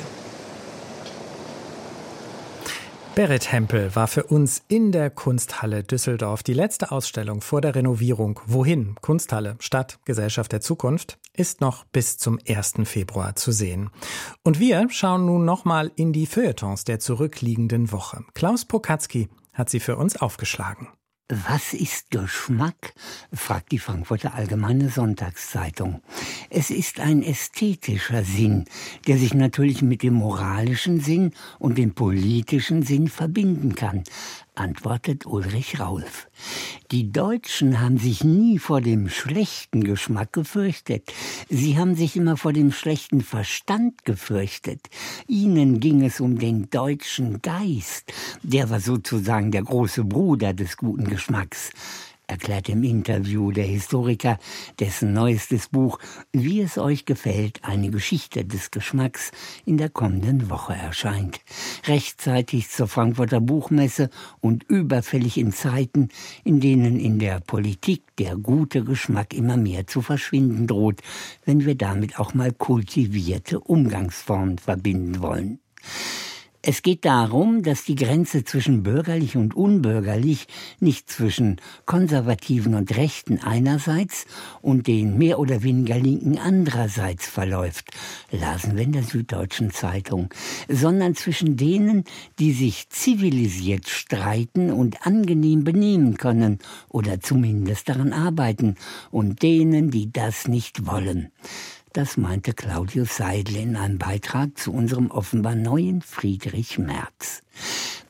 Berit Hempel war für uns in der Kunsthalle Düsseldorf. Die letzte Ausstellung vor der Renovierung Wohin? Kunsthalle, Stadt, Gesellschaft der Zukunft ist noch bis zum ersten Februar zu sehen. Und wir schauen nun nochmal in die Feuilletons der zurückliegenden Woche. Klaus Pokatzky hat sie für uns aufgeschlagen. Was ist Geschmack? Fragt die Frankfurter Allgemeine Sonntagszeitung. Es ist ein ästhetischer Sinn, der sich natürlich mit dem moralischen Sinn und dem politischen Sinn verbinden kann, antwortet Ulrich Raulf. Die Deutschen haben sich nie vor dem schlechten Geschmack gefürchtet. Sie haben sich immer vor dem schlechten Verstand gefürchtet. Ihnen ging es um den deutschen Geist. Der war sozusagen der große Bruder des guten Geschmacks, erklärt im Interview der Historiker, dessen neuestes Buch »Wie es euch gefällt, eine Geschichte des Geschmacks« in der kommenden Woche erscheint. Rechtzeitig zur Frankfurter Buchmesse und überfällig in Zeiten, in denen in der Politik der gute Geschmack immer mehr zu verschwinden droht, wenn wir damit auch mal kultivierte Umgangsformen verbinden wollen. Es geht darum, dass die Grenze zwischen bürgerlich und unbürgerlich nicht zwischen Konservativen und Rechten einerseits und den mehr oder weniger Linken andererseits verläuft, lasen wir in der Süddeutschen Zeitung, sondern zwischen denen, die sich zivilisiert streiten und angenehm benehmen können oder zumindest daran arbeiten, und denen, die das nicht wollen. Das meinte Claudius Seidel in einem Beitrag zu unserem offenbar neuen Friedrich Merz.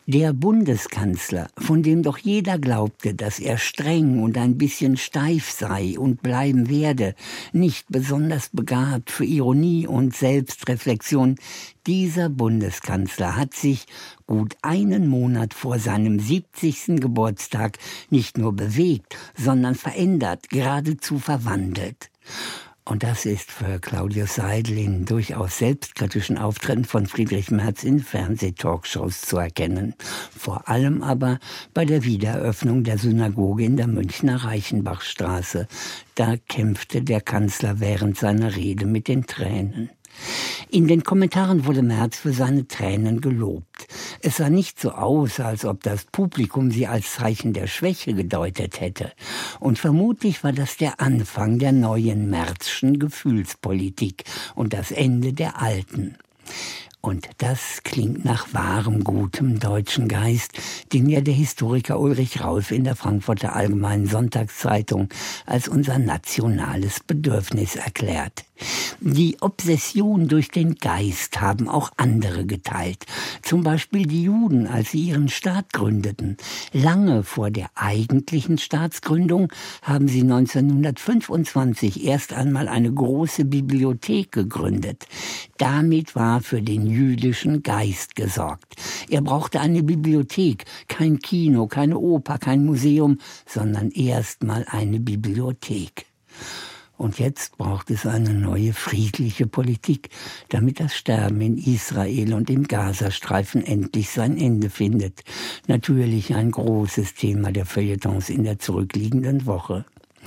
Der Bundeskanzler, von dem doch jeder glaubte, dass er streng und ein bisschen steif sei und bleiben werde, nicht besonders begabt für Ironie und Selbstreflexion, dieser Bundeskanzler hat sich gut einen Monat vor seinem siebzigsten Geburtstag nicht nur bewegt, sondern verändert, geradezu verwandelt. Und das ist für Claudius Seidel in durchaus selbstkritischen Auftritten von Friedrich Merz in Fernsehtalkshows zu erkennen. Vor allem aber bei der Wiedereröffnung der Synagoge in der Münchner Reichenbachstraße. Da kämpfte der Kanzler während seiner Rede mit den Tränen. In den Kommentaren wurde Merz für seine Tränen gelobt. Es sah nicht so aus, als ob das Publikum sie als Zeichen der Schwäche gedeutet hätte. Und vermutlich war das der Anfang der neuen Merzschen Gefühlspolitik und das Ende der alten. Und das klingt nach wahrem, gutem deutschen Geist, den ja der Historiker Ulrich Rauf in der Frankfurter Allgemeinen Sonntagszeitung als unser nationales Bedürfnis erklärt. Die Obsession durch den Geist haben auch andere geteilt. Zum Beispiel die Juden, als sie ihren Staat gründeten. Lange vor der eigentlichen Staatsgründung haben sie neunzehnhundertfünfundzwanzig erst einmal eine große Bibliothek gegründet. Damit war für den jüdischen Geist gesorgt. Er brauchte eine Bibliothek, kein Kino, keine Oper, kein Museum, sondern erst mal eine Bibliothek. Und jetzt braucht es eine neue friedliche Politik, damit das Sterben in Israel und im Gazastreifen endlich sein Ende findet. Natürlich ein großes Thema der Feuilletons in der zurückliegenden Woche.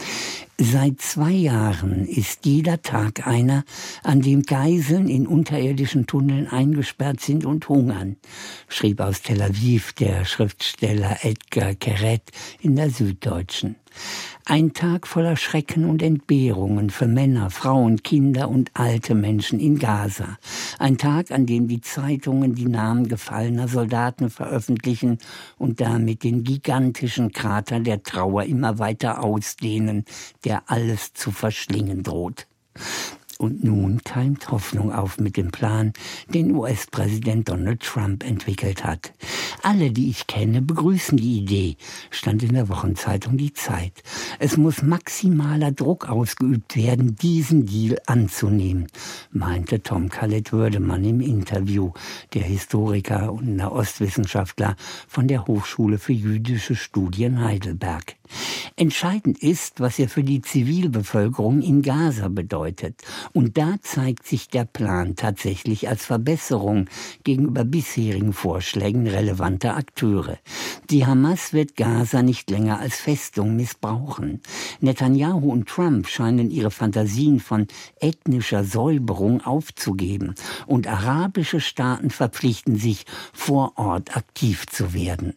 Seit zwei Jahren ist jeder Tag einer, an dem Geiseln in unterirdischen Tunneln eingesperrt sind und hungern, schrieb aus Tel Aviv der Schriftsteller Edgar Keret in der Süddeutschen. Ein Tag voller Schrecken und Entbehrungen für Männer, Frauen, Kinder und alte Menschen in Gaza. Ein Tag, an dem die Zeitungen die Namen gefallener Soldaten veröffentlichen und damit den gigantischen Krater der Trauer immer weiter ausdehnen, der alles zu verschlingen droht. Und nun keimt Hoffnung auf mit dem Plan, den U S-Präsident Donald Trump entwickelt hat. Alle, die ich kenne, begrüßen die Idee, stand in der Wochenzeitung Die Zeit. Es muss maximaler Druck ausgeübt werden, diesen Deal anzunehmen, meinte Tom Khaled-Würdemann im Interview, der Historiker und Nahostwissenschaftler von der Hochschule für jüdische Studien Heidelberg. Entscheidend ist, was er für die Zivilbevölkerung in Gaza bedeutet. Und da zeigt sich der Plan tatsächlich als Verbesserung gegenüber bisherigen Vorschlägen relevanter Akteure. Die Hamas wird Gaza nicht länger als Festung missbrauchen. Netanyahu und Trump scheinen ihre Fantasien von ethnischer Säuberung aufzugeben. Und arabische Staaten verpflichten sich, vor Ort aktiv zu werden.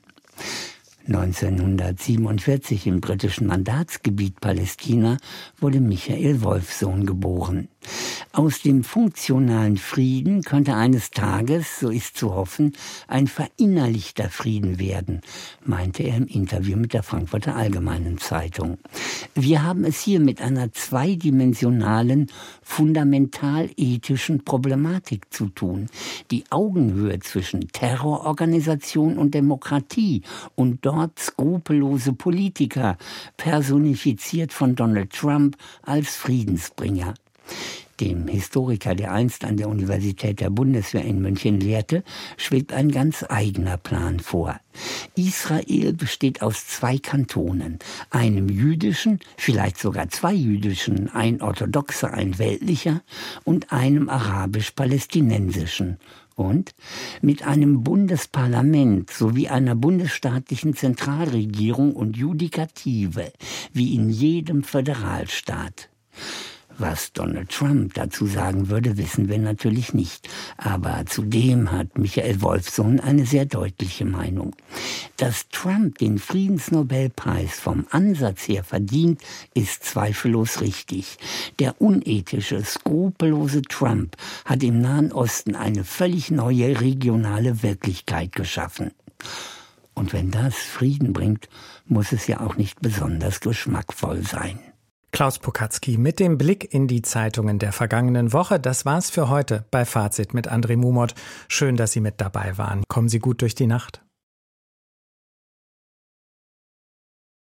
neunzehnhundertsiebenundvierzig im britischen Mandatsgebiet Palästina wurde Michael Wolffsohn geboren. Aus dem funktionalen Frieden könnte eines Tages, so ist zu hoffen, ein verinnerlichter Frieden werden, meinte er im Interview mit der Frankfurter Allgemeinen Zeitung. Wir haben es hier mit einer zweidimensionalen, fundamental ethischen Problematik zu tun. Die Augenhöhe zwischen Terrororganisation und Demokratie und dort skrupellose Politiker, personifiziert von Donald Trump als Friedensbringer. Dem Historiker, der einst an der Universität der Bundeswehr in München lehrte, schwebt ein ganz eigener Plan vor. Israel besteht aus zwei Kantonen, einem jüdischen, vielleicht sogar zwei jüdischen, ein orthodoxer, ein weltlicher, und einem arabisch-palästinensischen. Und mit einem Bundesparlament sowie einer bundesstaatlichen Zentralregierung und Judikative, wie in jedem Föderalstaat. Was Donald Trump dazu sagen würde, wissen wir natürlich nicht. Aber zudem hat Michael Wolffsohn eine sehr deutliche Meinung. Dass Trump den Friedensnobelpreis vom Ansatz her verdient, ist zweifellos richtig. Der unethische, skrupellose Trump hat im Nahen Osten eine völlig neue regionale Wirklichkeit geschaffen. Und wenn das Frieden bringt, muss es ja auch nicht besonders geschmackvoll sein. Klaus Pokatzky mit dem Blick in die Zeitungen der vergangenen Woche. Das war's für heute bei Fazit mit André Mumot. Schön, dass Sie mit dabei waren. Kommen Sie gut durch die Nacht.